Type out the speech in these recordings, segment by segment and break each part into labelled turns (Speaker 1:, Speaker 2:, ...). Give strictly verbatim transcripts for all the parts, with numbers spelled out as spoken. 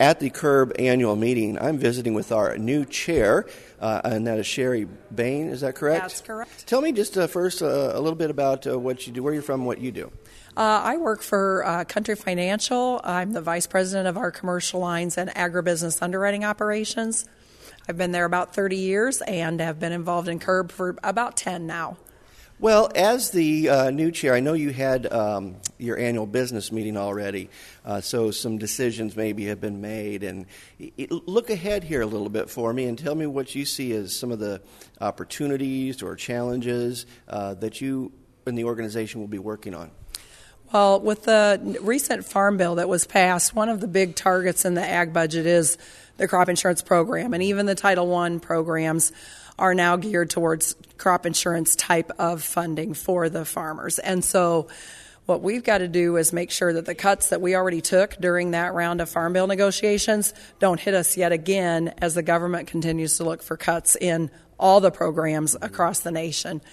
Speaker 1: at the CURB annual meeting. I'm visiting with our new chair, uh, and that is Sherry Bain. Is that correct?
Speaker 2: That's correct.
Speaker 1: Tell me just uh, first uh, a little bit about uh, what you do, where you're from, what you do.
Speaker 2: Uh, I work for uh, Country Financial. I'm the vice president of our commercial lines and agribusiness underwriting operations. I've been there about thirty years and have been involved in CURB for about ten now.
Speaker 1: Well, as the uh, new chair, I know you had um, your annual business meeting already, uh, so some decisions maybe have been made. And it, look ahead here a little bit for me and tell me what you see as some of the opportunities or challenges uh, that you and the organization will be working on.
Speaker 2: Well, with the recent farm bill that was passed, one of the big targets in the ag budget is the crop insurance program, and even the Title One programs are now geared towards crop insurance type of funding for the farmers. And so what we've got to do is make sure that the cuts that we already took during that round of farm bill negotiations don't hit us yet again as the government continues to look for cuts in all the programs across the nation.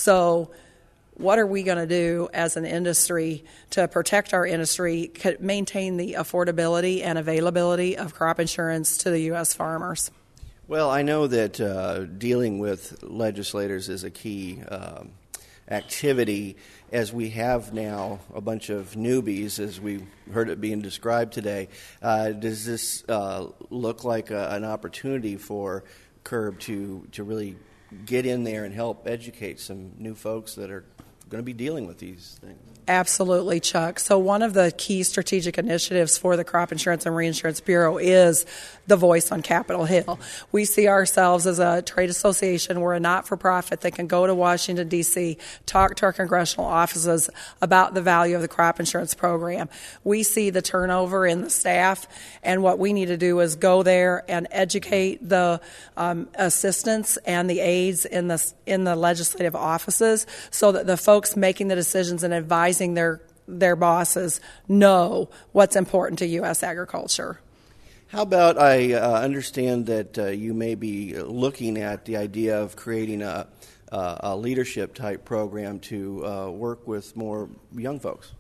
Speaker 2: So what are we going to do as an industry to protect our industry, maintain the affordability and availability of crop insurance to the U S farmers?
Speaker 1: Well, I know that uh, dealing with legislators is a key um, activity, as we have now a bunch of newbies, as we heard it being described today. Uh, does this uh, look like a, an opportunity for CURB to, to really get in there and help educate some new folks that are going to be dealing with these things?
Speaker 2: Absolutely, Chuck. So one of the key strategic initiatives for the Crop Insurance and Reinsurance Bureau is the voice on Capitol Hill. We see ourselves as a trade association. We're a not-for-profit that can go to Washington, D C, talk to our congressional offices about the value of the crop insurance program. We see the turnover in the staff, and what we need to do is go there and educate the um, assistants and the aides in the, in the legislative offices so that the folks making the decisions and advising their their bosses know what's important to U S agriculture.
Speaker 1: How about, I uh, understand that uh, you may be looking at the idea of creating a, uh, a leadership type program to uh, work with more young folks.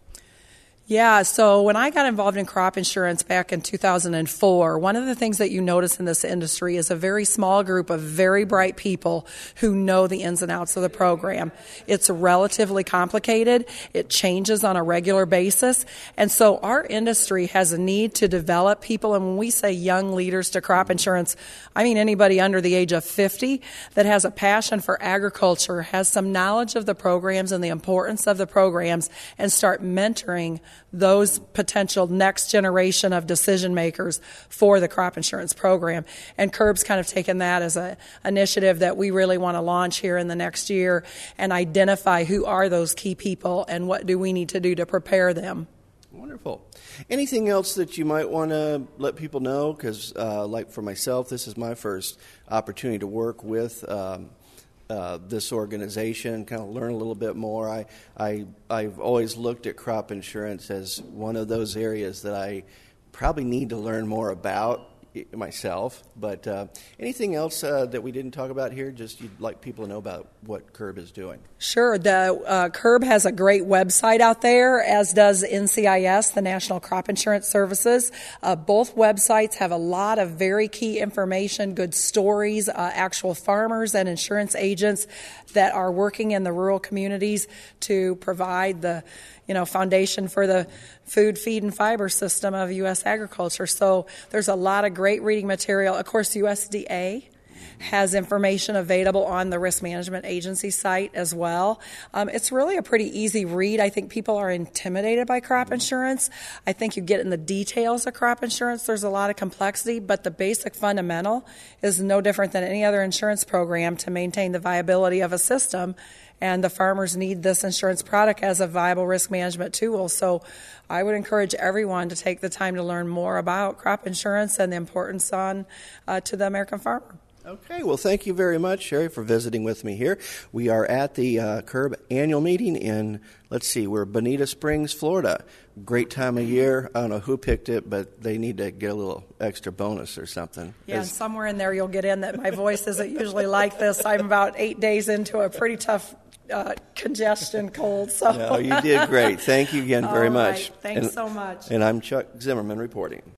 Speaker 2: Yeah, so when I got involved in crop insurance back in two thousand four, one of the things that you notice in this industry is a very small group of very bright people who know the ins and outs of the program. It's relatively complicated. It changes on a regular basis. And so our industry has a need to develop people. And when we say young leaders to crop insurance, I mean anybody under the age of fifty that has a passion for agriculture, has some knowledge of the programs and the importance of the programs, and start mentoring those potential next generation of decision makers for the crop insurance program. And CURB's kind of taken that as an initiative that we really want to launch here in the next year and identify who are those key people and what do we need to do to prepare them.
Speaker 1: Wonderful. Anything else that you might want to let people know? Because, uh, like for myself, this is my first opportunity to work with um, Uh, this organization, kind of learn a little bit more. I, I, I've always looked at crop insurance as one of those areas that I probably need to learn more about myself. But uh, anything else uh, that we didn't talk about here, just you'd like people to know about what CURB is doing?
Speaker 2: Sure. The uh, CURB has a great website out there, as does N C I S, the National Crop Insurance Services. Uh, both websites have a lot of very key information, good stories, uh, actual farmers and insurance agents that are working in the rural communities to provide the you know, foundation for the food, feed, and fiber system of U S agriculture. So there's a lot of great reading material. Of course, U S D A has information available on the Risk Management Agency site as well. Um, it's really a pretty easy read. I think people are intimidated by crop insurance. I think you get in the details of crop insurance. There's a lot of complexity, but the basic fundamental is no different than any other insurance program to maintain the viability of a system. And the farmers need this insurance product as a viable risk management tool. So I would encourage everyone to take the time to learn more about crop insurance and the importance on uh, to the American farmer.
Speaker 1: Okay, well, thank you very much, Sherry, for visiting with me here. We are at the uh, CURB annual meeting in, let's see, we're Bonita Springs, Florida. Great time of year. I don't know who picked it, but they need to get a little extra bonus or something.
Speaker 2: Yeah, and somewhere in there you'll get in that my voice isn't usually like this. I'm about eight days into a pretty tough uh, congestion cold. So
Speaker 1: no, you did great. Thank you again very
Speaker 2: All right.
Speaker 1: much.
Speaker 2: Thanks
Speaker 1: and,
Speaker 2: so much.
Speaker 1: And I'm Chuck Zimmerman reporting.